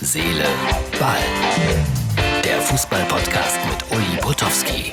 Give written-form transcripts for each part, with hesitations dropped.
Seele, Ball. Der Fußball-Podcast mit Uli Potowski.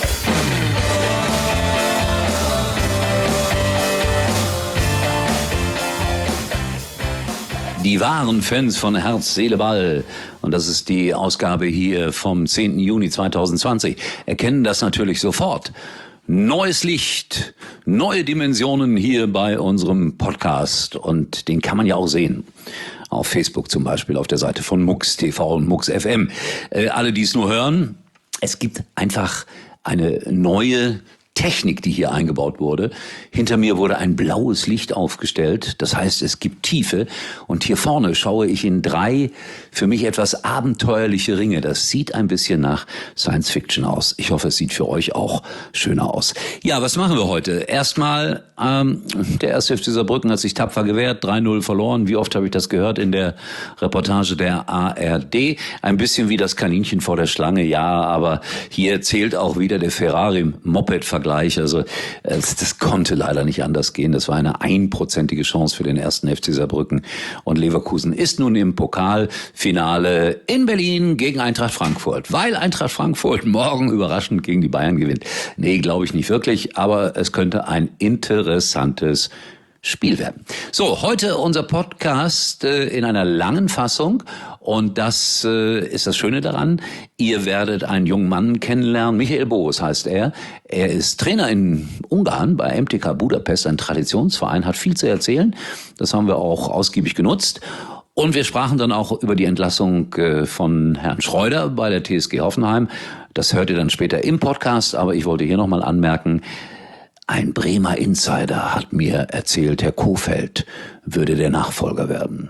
Die wahren Fans von Herz, Seele, Ball, und das ist die Ausgabe hier vom 10. Juni 2020, erkennen das natürlich sofort. Neues Licht, neue Dimensionen hier bei unserem Podcast, und den kann man ja auch sehen. Auf Facebook zum Beispiel, auf der Seite von MUX TV und MUX FM. Alle, die es nur hören, es gibt einfach eine neue Technik, die hier eingebaut wurde. Hinter mir wurde ein blaues Licht aufgestellt. Das heißt, es gibt Tiefe. Und hier vorne schaue ich in 3 für mich etwas abenteuerliche Ringe. Das sieht ein bisschen nach Science Fiction aus. Ich hoffe, es sieht für euch auch schöner aus. Ja, was machen wir heute? Erstmal, der 1. FC Saarbrücken hat sich tapfer gewehrt, 3-0 verloren. Wie oft habe ich das gehört in der Reportage der ARD? Ein bisschen wie das Kaninchen vor der Schlange, ja, aber hier zählt auch wieder der Ferrari-Moped-Vergleich. Also das konnte leider nicht anders gehen. Das war eine 1%ige Chance für den 1. FC Saarbrücken. Und Leverkusen ist nun im Pokalfinale in Berlin gegen Eintracht Frankfurt. Weil Eintracht Frankfurt morgen überraschend gegen die Bayern gewinnt. Nee, glaube ich nicht wirklich, aber es könnte ein interessantes Spiel werden. So, heute unser Podcast in einer langen Fassung, und das ist das Schöne daran. Ihr werdet einen jungen Mann kennenlernen, Michael Boos heißt er. Er ist Trainer in Ungarn bei MTK Budapest, ein Traditionsverein, hat viel zu erzählen. Das haben wir auch ausgiebig genutzt. Und wir sprachen dann auch über die Entlassung von Herrn Schreuder bei der TSG Hoffenheim. Das hört ihr dann später im Podcast, aber ich wollte hier nochmal anmerken, ein Bremer Insider hat mir erzählt, Herr Kohfeldt würde der Nachfolger werden.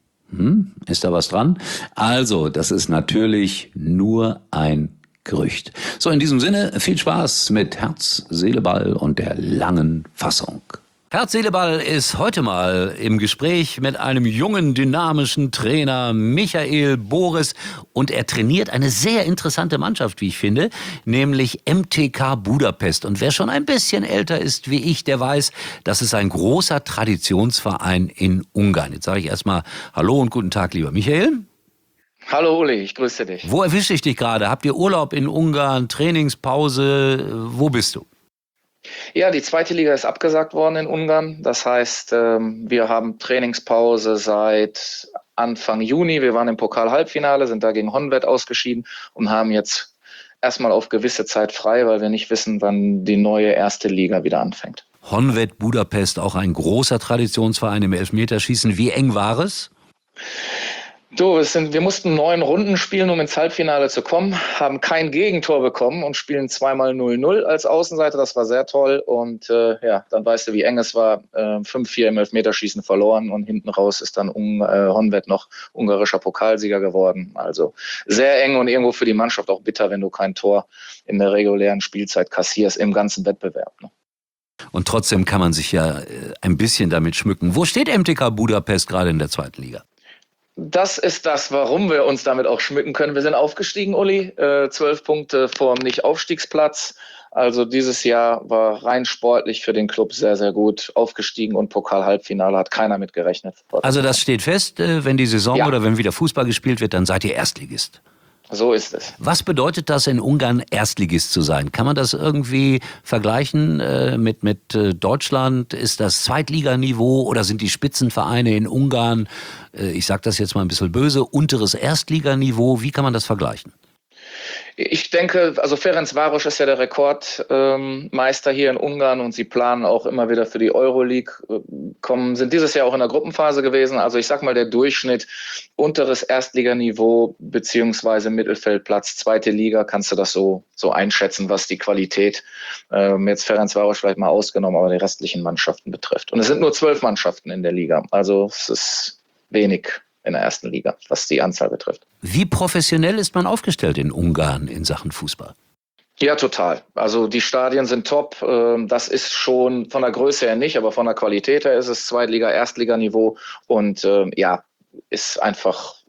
Ist da was dran? Also, das ist natürlich nur ein Gerücht. So, in diesem Sinne, viel Spaß mit Herz, Seele, Ball und der langen Fassung. Herz, Seele, Ball ist heute mal im Gespräch mit einem jungen, dynamischen Trainer, Michael Boos. Und er trainiert eine sehr interessante Mannschaft, wie ich finde, nämlich MTK Budapest. Und wer schon ein bisschen älter ist wie ich, der weiß, das ist ein großer Traditionsverein in Ungarn. Jetzt sage ich erstmal Hallo und guten Tag, lieber Michael. Hallo Uli, ich grüße dich. Wo erwische ich dich gerade? Habt ihr Urlaub in Ungarn, Trainingspause? Wo bist du? Ja, die 2. Liga ist abgesagt worden in Ungarn. Das heißt, wir haben Trainingspause seit Anfang Juni. Wir waren im Pokal-Halbfinale, sind da gegen Honvéd ausgeschieden und haben jetzt erstmal auf gewisse Zeit frei, weil wir nicht wissen, wann die neue 1. Liga wieder anfängt. Honvéd Budapest, auch ein großer Traditionsverein im Elfmeterschießen. Wie eng war es? Wir mussten 9 Runden spielen, um ins Halbfinale zu kommen, haben kein Gegentor bekommen und spielen 2-mal 0-0 als Außenseiter. Das war sehr toll und dann weißt du, wie eng es war. 5-4 im Elfmeterschießen verloren und hinten raus ist dann Honvéd noch ungarischer Pokalsieger geworden. Also sehr eng und irgendwo für die Mannschaft auch bitter, wenn du kein Tor in der regulären Spielzeit kassierst im ganzen Wettbewerb. Ne? Und trotzdem kann man sich ja ein bisschen damit schmücken. Wo steht MTK Budapest gerade in der 2. Liga? Das ist das, warum wir uns damit auch schmücken können. Wir sind aufgestiegen, Uli, 12 Punkte vorm Nicht-Aufstiegsplatz. Also dieses Jahr war rein sportlich für den Club sehr, sehr gut. Aufgestiegen und Pokal-Halbfinale hat keiner mit gerechnet. Also das steht fest, wenn die Saison oder wenn wieder Fußball gespielt wird, dann seid ihr Erstligist. So ist es. Was bedeutet das, in Ungarn Erstligist zu sein? Kann man das irgendwie vergleichen mit Deutschland? Ist das Zweitliganiveau oder sind die Spitzenvereine in Ungarn, ich sage das jetzt mal ein bisschen böse, unteres Erstliganiveau? Wie kann man das vergleichen? Ich denke, also Ferencváros ist ja der Rekordmeister hier in Ungarn und sie planen auch immer wieder für die Euroleague, sind dieses Jahr auch in der Gruppenphase gewesen. Also ich sag mal, der Durchschnitt unteres Erstliganiveau beziehungsweise Mittelfeldplatz, 2. Liga, kannst du das so einschätzen, was die Qualität jetzt Ferencváros vielleicht mal ausgenommen, aber die restlichen Mannschaften betrifft. Und es sind nur 12 Mannschaften in der Liga, also es ist wenig in der 1. Liga, was die Anzahl betrifft. Wie professionell ist man aufgestellt in Ungarn in Sachen Fußball? Ja, total. Also die Stadien sind top. Das ist schon von der Größe her nicht, aber von der Qualität her ist es Zweitliga-, Erstliganiveau und ist einfach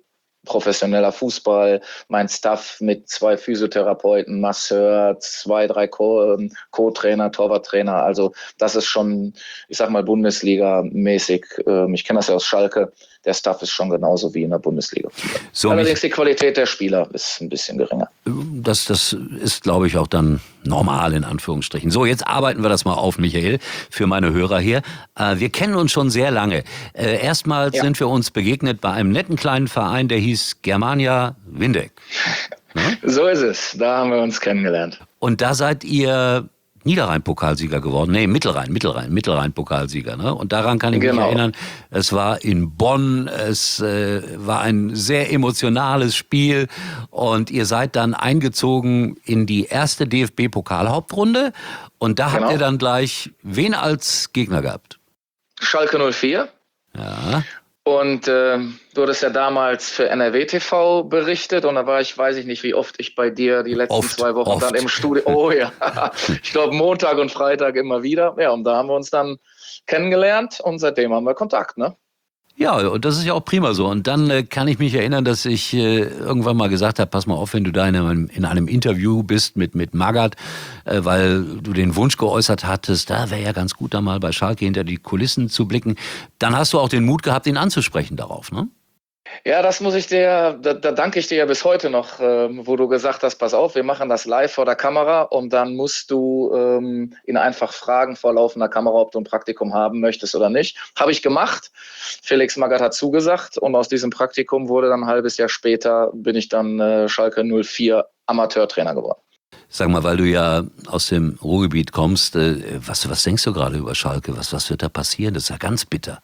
professioneller Fußball, mein Staff mit 2 Physiotherapeuten, Masseur, 2, 3 Co-Trainer, Torwarttrainer. Also das ist schon, ich sag mal, Bundesliga-mäßig. Ich kenne das ja aus Schalke. Der Staff ist schon genauso wie in der Bundesliga. So, allerdings die Qualität der Spieler ist ein bisschen geringer. Das ist, glaube ich, auch dann normal in Anführungsstrichen. So, jetzt arbeiten wir das mal auf, Michael, für meine Hörer hier. Wir kennen uns schon sehr lange. Erstmals sind wir uns begegnet bei einem netten kleinen Verein, der hieß Germania Windeck. Ja? So ist es. Da haben wir uns kennengelernt. Und da seid ihr Niederrhein-Pokalsieger geworden. Nee, Mittelrhein-Pokalsieger. Ne? Und daran kann ich mich erinnern, es war in Bonn, es war ein sehr emotionales Spiel und ihr seid dann eingezogen in die erste DFB-Pokal-Hauptrunde und da habt ihr dann gleich wen als Gegner gehabt? Schalke 04. Ja. Und du hattest ja damals für NRW TV berichtet und da war ich, weiß ich nicht, wie oft ich bei dir die letzten 2 Wochen dann im Studio. Oh ja, ich glaube Montag und Freitag immer wieder. Ja, und da haben wir uns dann kennengelernt und seitdem haben wir Kontakt, ne? Ja, und das ist ja auch prima so. Und dann kann ich mich erinnern, dass ich irgendwann mal gesagt habe, pass mal auf, wenn du da in einem Interview bist mit Magath, weil du den Wunsch geäußert hattest, da wäre ja ganz gut, da mal bei Schalke hinter die Kulissen zu blicken, dann hast du auch den Mut gehabt, ihn anzusprechen darauf, ne? Ja, das muss ich dir, da danke ich dir ja bis heute noch, wo du gesagt hast, pass auf, wir machen das live vor der Kamera und dann musst du ihn einfach fragen vor laufender Kamera, ob du ein Praktikum haben möchtest oder nicht. Habe ich gemacht. Felix Magath hat zugesagt und aus diesem Praktikum wurde dann ein halbes Jahr später, bin ich dann Schalke 04 Amateurtrainer geworden. Sag mal, weil du ja aus dem Ruhrgebiet kommst, was denkst du gerade über Schalke? Was wird da passieren? Das ist ja ganz bitter.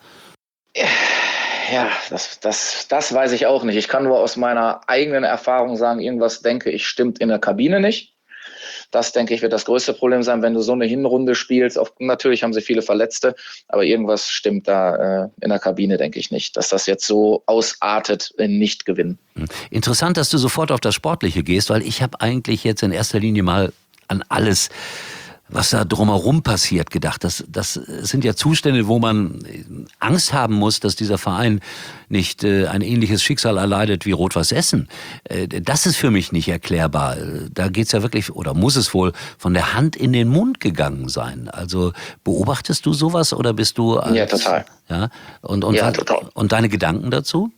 Ja, das weiß ich auch nicht. Ich kann nur aus meiner eigenen Erfahrung sagen, irgendwas denke ich stimmt in der Kabine nicht. Das, denke ich, wird das größte Problem sein, wenn du so eine Hinrunde spielst. Natürlich haben sie viele Verletzte, aber irgendwas stimmt da in der Kabine, denke ich nicht, dass das jetzt so ausartet in Nicht-Gewinn. Interessant, dass du sofort auf das Sportliche gehst, weil ich habe eigentlich jetzt in erster Linie mal an alles, was da drumherum passiert, gedacht. Das sind ja Zustände, wo man Angst haben muss, dass dieser Verein nicht ein ähnliches Schicksal erleidet wie Rot-Weiß Essen. Das ist für mich nicht erklärbar. Da geht's ja wirklich, oder muss es wohl, von der Hand in den Mund gegangen sein. Also beobachtest du sowas oder bist du... Ja, total. Ja, total. Und deine Gedanken dazu?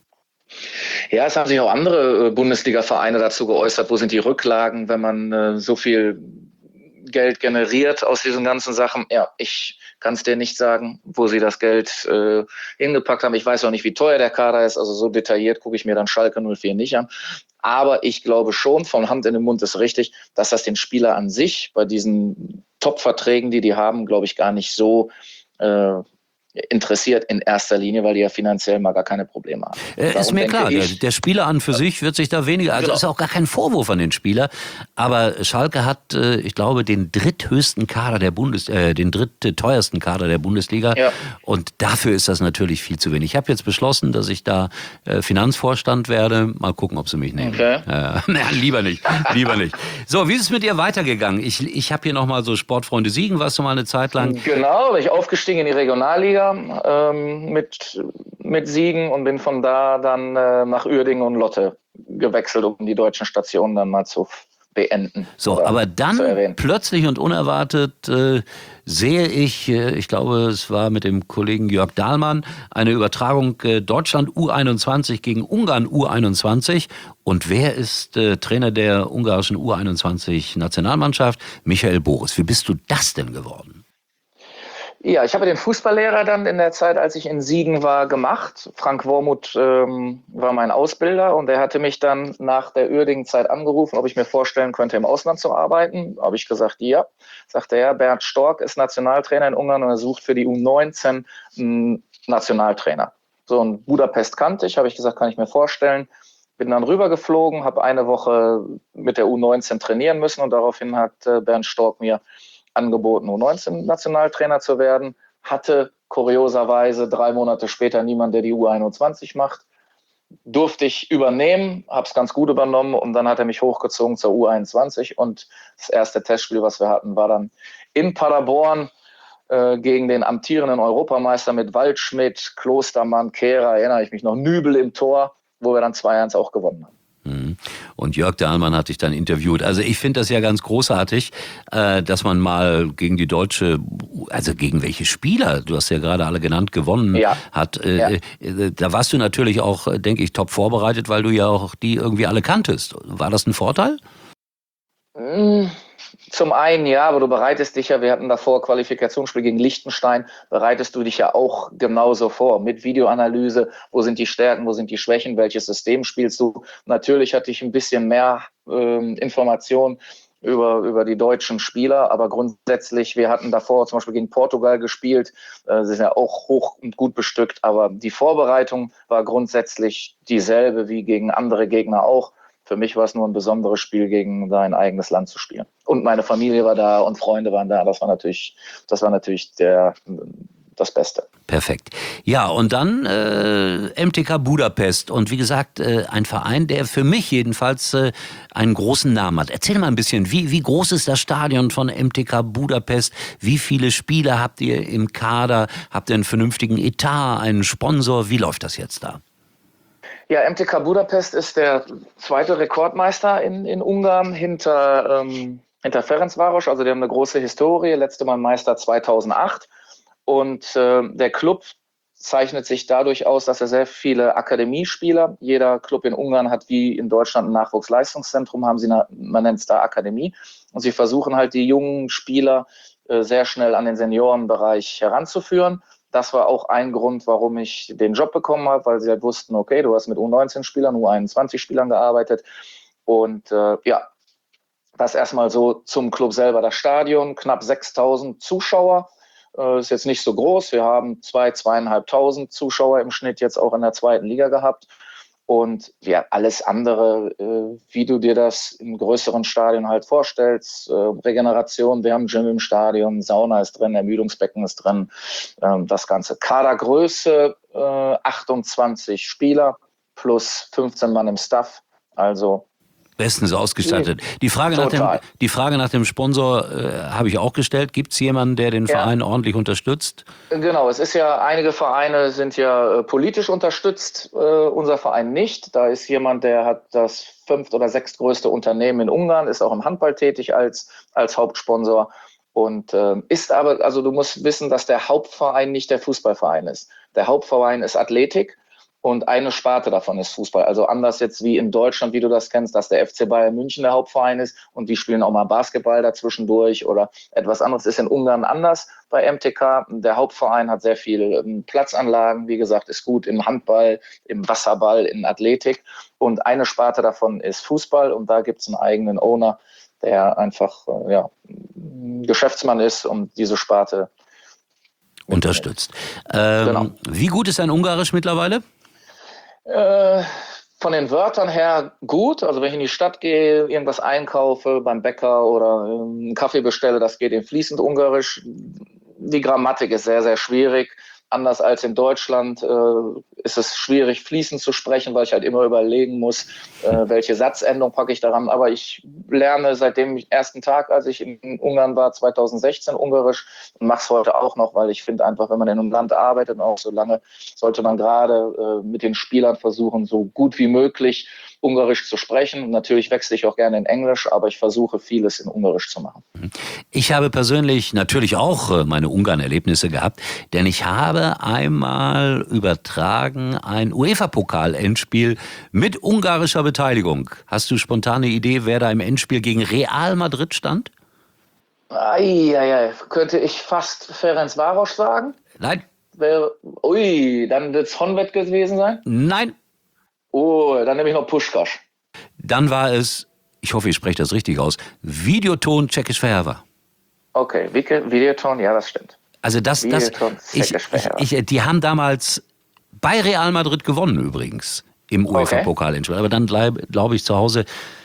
Ja, es haben sich auch andere Bundesliga-Vereine dazu geäußert. Wo sind die Rücklagen, wenn man so viel Geld generiert aus diesen ganzen Sachen? Ja, ich kann es dir nicht sagen, wo sie das Geld hingepackt haben. Ich weiß auch nicht, wie teuer der Kader ist. Also so detailliert gucke ich mir dann Schalke 04 nicht an. Aber ich glaube schon, von Hand in den Mund ist richtig, dass das den Spieler an sich bei diesen Top-Verträgen, die haben, glaube ich, gar nicht so interessiert in erster Linie, weil die ja finanziell mal gar keine Probleme haben. Ist mir klar, der Spieler an für sich wird sich da weniger, also ist auch gar kein Vorwurf an den Spieler, aber Schalke hat, ich glaube, den dritthöchsten Kader der den drittteuersten Kader der Bundesliga und dafür ist das natürlich viel zu wenig. Ich habe jetzt beschlossen, dass ich da Finanzvorstand werde, mal gucken, ob sie mich nehmen. Okay. Lieber nicht. So, wie ist es mit dir weitergegangen? Ich habe hier nochmal so Sportfreunde Siegen, warst du mal eine Zeit lang? Genau, bin ich aufgestiegen in die Regionalliga mit Siegen und bin von da dann nach Uerdingen und Lotte gewechselt, um die deutschen Stationen dann mal zu beenden. So, aber dann plötzlich und unerwartet sehe ich glaube, es war mit dem Kollegen Jörg Dahlmann, eine Übertragung Deutschland U21 gegen Ungarn U21. Und wer ist Trainer der ungarischen U21-Nationalmannschaft? Michael Boris. Wie bist du das denn geworden? Ja, ich habe den Fußballlehrer dann in der Zeit, als ich in Siegen war, gemacht. Frank Wormuth war mein Ausbilder und er hatte mich dann nach der Uerdingen-Zeit angerufen, ob ich mir vorstellen könnte, im Ausland zu arbeiten. Habe ich gesagt, ja. Sagte er, Bernd Stork ist Nationaltrainer in Ungarn und er sucht für die U19 einen Nationaltrainer. So, in Budapest kannte ich, habe ich gesagt, kann ich mir vorstellen. Bin dann rübergeflogen, habe eine Woche mit der U19 trainieren müssen und daraufhin hat Bernd Stork mir angeboten, U19-Nationaltrainer zu werden, hatte kurioserweise 3 Monate später niemand, der die U21 macht. Durfte ich übernehmen, habe es ganz gut übernommen und dann hat er mich hochgezogen zur U21 und das erste Testspiel, was wir hatten, war dann in Paderborn gegen den amtierenden Europameister mit Waldschmidt, Klostermann, Kehrer, erinnere ich mich noch, Nübel im Tor. wo wir dann 2-1 auch gewonnen haben. Und Jörg Dahlmann hat dich dann interviewt. Also ich finde das ja ganz großartig, dass man mal gegen die deutsche, also gegen welche Spieler, du hast ja gerade alle genannt, gewonnen hat. Da warst du natürlich auch, denke ich, top vorbereitet, weil du ja auch die irgendwie alle kanntest. War das ein Vorteil? Zum einen ja, aber du bereitest dich ja, wir hatten davor Qualifikationsspiel gegen Liechtenstein, bereitest du dich ja auch genauso vor, mit Videoanalyse, wo sind die Stärken, wo sind die Schwächen, welches System spielst du. Natürlich hatte ich ein bisschen mehr Informationen über die deutschen Spieler, aber grundsätzlich, wir hatten davor zum Beispiel gegen Portugal gespielt, sie sind ja auch hoch und gut bestückt, aber die Vorbereitung war grundsätzlich dieselbe wie gegen andere Gegner auch. Für mich war es nur ein besonderes Spiel, gegen sein eigenes Land zu spielen. Und meine Familie war da und Freunde waren da. Das war natürlich das Beste. Perfekt. Ja, und dann MTK Budapest. Und wie gesagt, ein Verein, der für mich jedenfalls einen großen Namen hat. Erzähl mal ein bisschen, wie groß ist das Stadion von MTK Budapest? Wie viele Spieler habt ihr im Kader? Habt ihr einen vernünftigen Etat, einen Sponsor? Wie läuft das jetzt da? Ja, MTK Budapest ist der zweite Rekordmeister in Ungarn hinter Ferencváros. Also die haben eine große Historie, letzte Mal Meister 2008. Und der Club zeichnet sich dadurch aus, dass er sehr viele Akademiespieler, jeder Club in Ungarn hat wie in Deutschland ein Nachwuchsleistungszentrum, man nennt es da Akademie. Und sie versuchen halt die jungen Spieler sehr schnell an den Seniorenbereich heranzuführen. Das war auch ein Grund, warum ich den Job bekommen habe, weil sie halt wussten, okay, du hast mit U19-Spielern, U21-Spielern gearbeitet. Und das erstmal so zum Club selber. Das Stadion, knapp 6.000 Zuschauer, ist jetzt nicht so groß. Wir haben 2.500 Zuschauer im Schnitt jetzt auch in der zweiten Liga gehabt. Und ja, alles andere, wie du dir das im größeren Stadion halt vorstellst, Regeneration, wir haben Gym im Stadion, Sauna ist drin, Ermüdungsbecken ist drin, das ganze Kadergröße, 28 Spieler plus 15 Mann im Staff, also bestens ausgestattet. Die Frage nach dem Sponsor habe ich auch gestellt. Gibt es jemanden, der den Verein ordentlich unterstützt? Genau, es ist ja, einige Vereine sind ja politisch unterstützt, unser Verein nicht. Da ist jemand, der hat das 5. oder 6. größte Unternehmen in Ungarn, ist auch im Handball tätig als Hauptsponsor und ist aber, also du musst wissen, dass der Hauptverein nicht der Fußballverein ist. Der Hauptverein ist Athletik. Und eine Sparte davon ist Fußball. Also anders jetzt wie in Deutschland, wie du das kennst, dass der FC Bayern München der Hauptverein ist und die spielen auch mal Basketball dazwischendurch oder etwas anderes. Ist in Ungarn anders bei MTK. Der Hauptverein hat sehr viel Platzanlagen, wie gesagt, ist gut im Handball, im Wasserball, in Athletik. Und eine Sparte davon ist Fußball und da gibt es einen eigenen Owner, der einfach Geschäftsmann ist und diese Sparte unterstützt. Genau. Wie gut ist dein Ungarisch mittlerweile? Von den Wörtern her gut. Also wenn ich in die Stadt gehe, irgendwas einkaufe, beim Bäcker oder einen Kaffee bestelle, das geht in fließend Ungarisch. Die Grammatik ist sehr, sehr schwierig. Anders als in Deutschland ist es schwierig, fließend zu sprechen, weil ich halt immer überlegen muss, welche Satzendung packe ich daran. Aber ich lerne seit dem ersten Tag, als ich in Ungarn war, 2016 Ungarisch und mache es heute auch noch, weil ich finde einfach, wenn man in einem Land arbeitet, auch so lange, sollte man gerade mit den Spielern versuchen, so gut wie möglich Ungarisch zu sprechen. Natürlich wechsle ich auch gerne in Englisch, aber ich versuche vieles in Ungarisch zu machen. Ich habe persönlich natürlich auch meine Ungarn-Erlebnisse gehabt, denn ich habe einmal übertragen ein UEFA-Pokal-Endspiel mit ungarischer Beteiligung. Hast du spontane Idee, wer da im Endspiel gegen Real Madrid stand? Könnte ich fast Ferencváros sagen? Nein. Dann wird es Honvéd gewesen sein? Nein. Oh, dann nehme ich noch Puskás. Dann war es, ich hoffe, ich spreche das richtig aus, Videoton Czechoslowakia. Okay, Videoton, ja, das stimmt. Also die haben damals bei Real Madrid gewonnen übrigens im UEFA-Pokal-Endspiel. Aber dann glaube ich zu Hause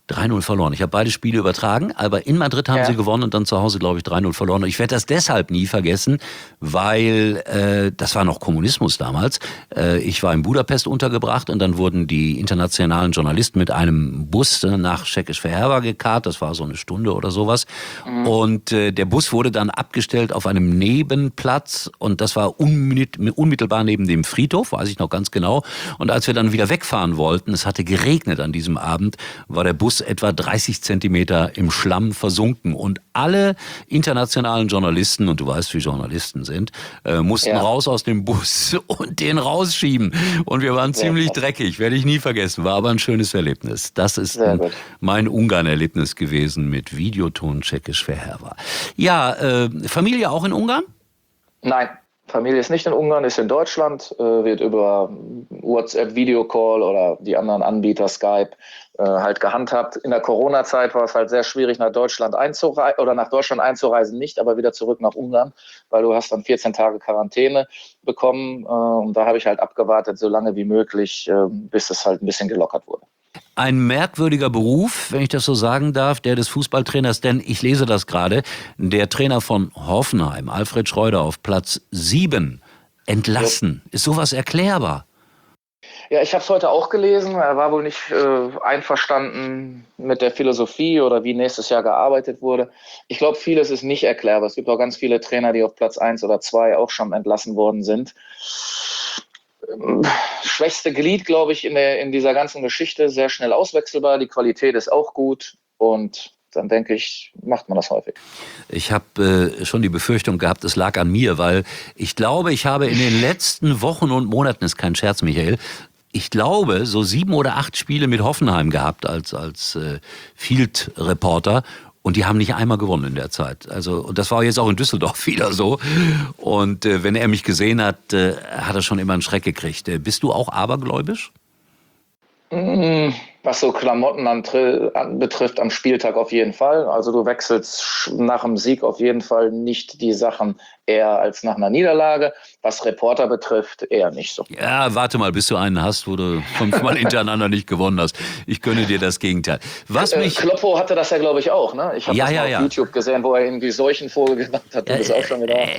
3-0 verloren. Ich habe beide Spiele übertragen, aber in Madrid haben sie gewonnen und dann zu Hause, glaube ich, 3-0 verloren. Und ich werde das deshalb nie vergessen, weil das war noch Kommunismus damals. Ich war in Budapest untergebracht und dann wurden die internationalen Journalisten mit einem Bus nach Székesfehérvár gekarrt. Das war so eine Stunde oder sowas. Und der Bus wurde dann abgestellt auf einem Nebenplatz und das war unmittelbar neben dem Friedhof, weiß ich noch ganz genau. Und als wir dann wieder wegfahren wollten, es hatte geregnet an diesem Abend, war der Bus etwa 30 Zentimeter im Schlamm versunken. Und alle internationalen Journalisten, und du weißt, wie Journalisten sind, mussten raus aus dem Bus und den rausschieben. Und wir waren ziemlich dreckig, werde ich nie vergessen. War aber ein schönes Erlebnis. Das ist mein Ungarn-Erlebnis gewesen mit Videoton Székesfehérvár. Ja, Familie auch in Ungarn? Nein. Familie ist nicht in Ungarn, ist in Deutschland, wird über WhatsApp, Videocall oder die anderen Anbieter, Skype, halt gehandhabt. In der Corona-Zeit war es halt sehr schwierig, nach Deutschland einzureisen, nicht, aber wieder zurück nach Ungarn, weil du hast dann 14 Tage Quarantäne bekommen. Und da habe ich halt abgewartet, so lange wie möglich, bis es halt ein bisschen gelockert wurde. Ein merkwürdiger Beruf, wenn ich das so sagen darf, der des Fußballtrainers, denn ich lese das gerade, der Trainer von Hoffenheim, Alfred Schreuder, auf Platz 7 entlassen. Ist sowas erklärbar? Ja, ich habe es heute auch gelesen. Er war wohl nicht einverstanden mit der Philosophie oder wie nächstes Jahr gearbeitet wurde. Ich glaube, vieles ist nicht erklärbar. Es gibt auch ganz viele Trainer, die auf Platz 1 oder 2 auch schon entlassen worden sind. Schwächste Glied, glaube ich, in dieser ganzen Geschichte, sehr schnell auswechselbar. Die Qualität ist auch gut und dann denke ich, macht man das häufig. Ich habe schon die Befürchtung gehabt, es lag an mir, weil ich glaube, ich habe in den letzten Wochen und Monaten, ist kein Scherz, Michael, ich glaube, so 7 oder 8 Spiele mit Hoffenheim gehabt als Field-Reporter. Und die haben nicht einmal gewonnen in der Zeit. Also, und das war jetzt auch in Düsseldorf wieder so. Und wenn er mich gesehen hat, hat er schon immer einen Schreck gekriegt. Bist du auch abergläubisch? Was so Klamotten betrifft, am Spieltag auf jeden Fall. Also du wechselst nach dem Sieg auf jeden Fall nicht die Sachen eher als nach einer Niederlage. Was Reporter betrifft, eher nicht so. Ja, warte mal, bis du einen hast, wo du 5-mal hintereinander nicht gewonnen hast. Ich gönne dir das Gegenteil. Kloppo hatte das ja, glaube ich, auch, ne? Ich habe das mal auf YouTube gesehen, wo er irgendwie solchen Vogel gemacht hat. Du bist auch schon wieder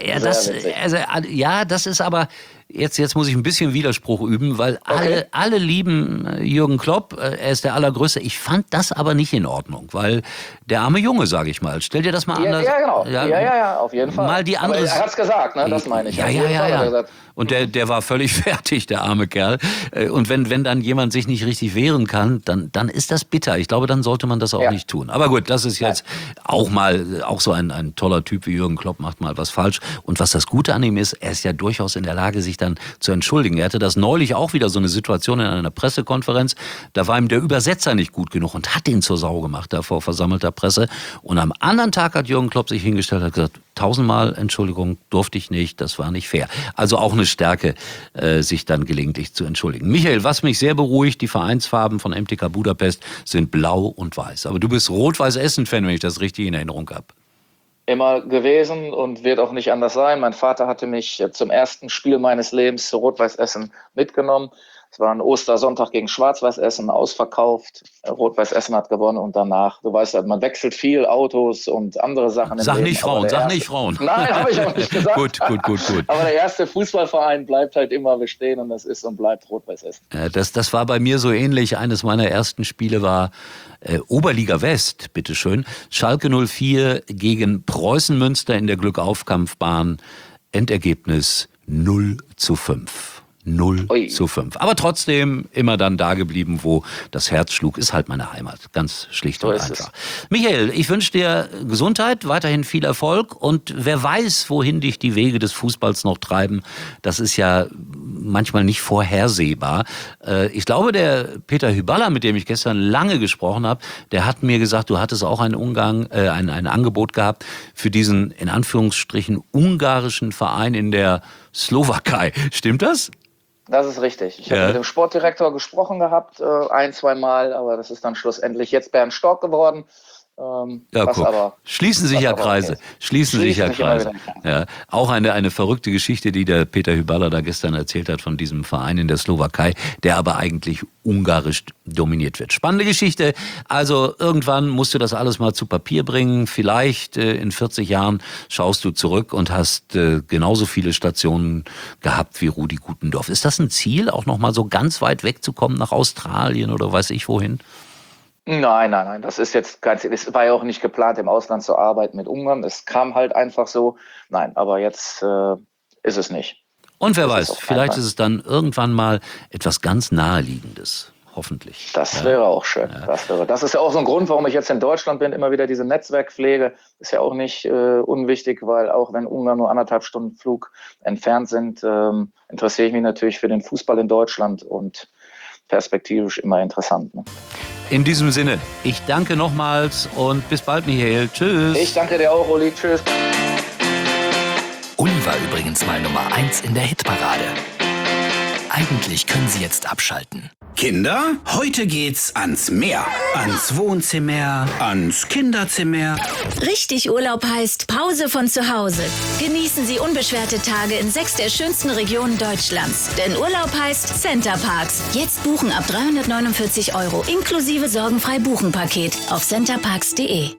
das ist aber... Jetzt muss ich ein bisschen Widerspruch üben, weil alle lieben Jürgen Klopp, er ist der Allergrößte. Ich fand das aber nicht in Ordnung, weil der arme Junge, sage ich mal, stell dir das mal anders. Ja, genau. Ja, auf jeden Fall. Mal die andere. Aber er hat's gesagt, ne? Das meine ich. Ja. Und der war völlig fertig, der arme Kerl. Und wenn dann jemand sich nicht richtig wehren kann, dann ist das bitter. Ich glaube, dann sollte man das auch nicht tun. Aber gut, das ist jetzt auch so ein toller Typ wie Jürgen Klopp macht mal was falsch. Und was das Gute an ihm ist, er ist ja durchaus in der Lage, sich dann zu entschuldigen. Er hatte das neulich auch wieder so eine Situation in einer Pressekonferenz. Da war ihm der Übersetzer nicht gut genug und hat ihn zur Sau gemacht da vor versammelter Presse. Und am anderen Tag hat Jürgen Klopp sich hingestellt und hat gesagt, 1000-mal Entschuldigung, durfte ich nicht, das war nicht fair. Also auch eine Stärke, sich dann gelegentlich zu entschuldigen. Michael, was mich sehr beruhigt, die Vereinsfarben von MTK Budapest sind blau und weiß. Aber du bist Rot-Weiß-Essen-Fan, wenn ich das richtig in Erinnerung habe. Immer gewesen und wird auch nicht anders sein. Mein Vater hatte mich zum ersten Spiel meines Lebens zu Rot-Weiß Essen mitgenommen. Es war ein Ostersonntag gegen Schwarz-Weiß Essen, ausverkauft. Rot-Weiß Essen hat gewonnen und danach, du weißt ja, man wechselt viel, Autos und andere Sachen. Sag nicht Frauen. Nein, habe ich auch nicht gesagt. Gut. Aber der erste Fußballverein bleibt halt immer bestehen und das ist und bleibt Rot-Weiß Essen. Das war bei mir so ähnlich. Eines meiner ersten Spiele war Oberliga West, bitteschön. Schalke 04 gegen Preußen Münster in der Glückaufkampfbahn. Endergebnis 0:5. 0:5. Aber trotzdem immer dann da geblieben, wo das Herz schlug, ist halt meine Heimat. Ganz schlicht und einfach. Michael, ich wünsche dir Gesundheit, weiterhin viel Erfolg und wer weiß, wohin dich die Wege des Fußballs noch treiben. Das ist ja manchmal nicht vorhersehbar. Ich glaube, der Peter Hyballa, mit dem ich gestern lange gesprochen habe, der hat mir gesagt, du hattest auch ein Angebot gehabt für diesen, in Anführungsstrichen, ungarischen Verein in der Slowakei. Stimmt das? Das ist richtig. Ich habe mit dem Sportdirektor gesprochen gehabt, 1-2 Mal, aber das ist dann schlussendlich jetzt Bernd Stork geworden. Ja, guck. Schließen sich ja Kreise. Okay. Schließen sich ja Kreise. Ja. Auch eine verrückte Geschichte, die der Peter Hyballa da gestern erzählt hat von diesem Verein in der Slowakei, der aber eigentlich ungarisch dominiert wird. Spannende Geschichte. Also irgendwann musst du das alles mal zu Papier bringen. Vielleicht in 40 Jahren schaust du zurück und hast genauso viele Stationen gehabt wie Rudi Gutendorf. Ist das ein Ziel, auch noch mal so ganz weit wegzukommen nach Australien oder weiß ich wohin? Nein. Das ist jetzt es war ja auch nicht geplant, im Ausland zu arbeiten mit Ungarn. Es kam halt einfach so. Nein, aber jetzt ist es nicht. Und wer weiß, vielleicht ist es dann irgendwann mal etwas ganz Naheliegendes. Hoffentlich. Das wäre auch schön. Ja. Das ist ja auch so ein Grund, warum ich jetzt in Deutschland bin, immer wieder diese Netzwerkpflege. Ist ja auch nicht unwichtig, weil auch wenn Ungarn nur 1,5 Stunden Flug entfernt sind, interessiere ich mich natürlich für den Fußball in Deutschland und perspektivisch immer interessant. Ne? In diesem Sinne, ich danke nochmals und bis bald, Michael. Tschüss. Ich danke dir auch, Uli. Tschüss. Uli war übrigens mal Nummer 1 in der Hitparade. Eigentlich können Sie jetzt abschalten. Kinder, heute geht's ans Meer, ans Wohnzimmer, ans Kinderzimmer. Richtig Urlaub heißt Pause von zu Hause. Genießen Sie unbeschwerte Tage in 6 der schönsten Regionen Deutschlands. Denn Urlaub heißt Center Parcs. Jetzt buchen ab 349 € inklusive sorgenfrei Buchen-Paket auf centerparks.de.